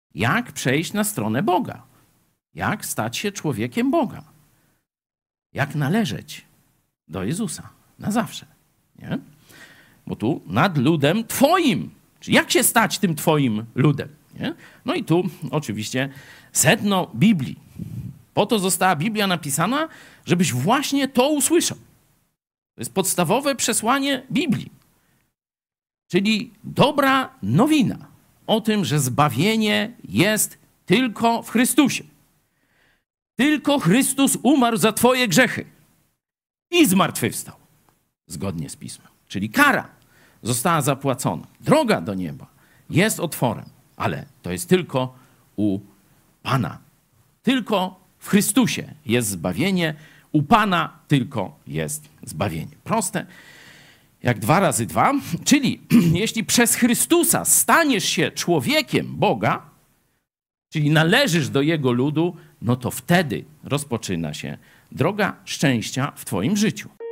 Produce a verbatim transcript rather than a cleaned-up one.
Jak przejść na stronę Boga? Jak stać się człowiekiem Boga? Jak należeć do Jezusa na zawsze, nie? Bo tu nad ludem Twoim. Czyli jak się stać tym Twoim ludem? Nie? No i tu oczywiście sedno Biblii. Po to została Biblia napisana, żebyś właśnie to usłyszał. To jest podstawowe przesłanie Biblii. Czyli dobra nowina o tym, że zbawienie jest tylko w Chrystusie. Tylko Chrystus umarł za twoje grzechy i zmartwychwstał, zgodnie z Pismem. Czyli kara została zapłacona. Droga do nieba jest otworem, ale to jest tylko u Pana. Tylko w Chrystusie jest zbawienie, u Pana tylko jest zbawienie. Proste jak dwa razy dwa, czyli jeśli przez Chrystusa staniesz się człowiekiem Boga, czyli należysz do Jego ludu, no to wtedy rozpoczyna się droga szczęścia w twoim życiu.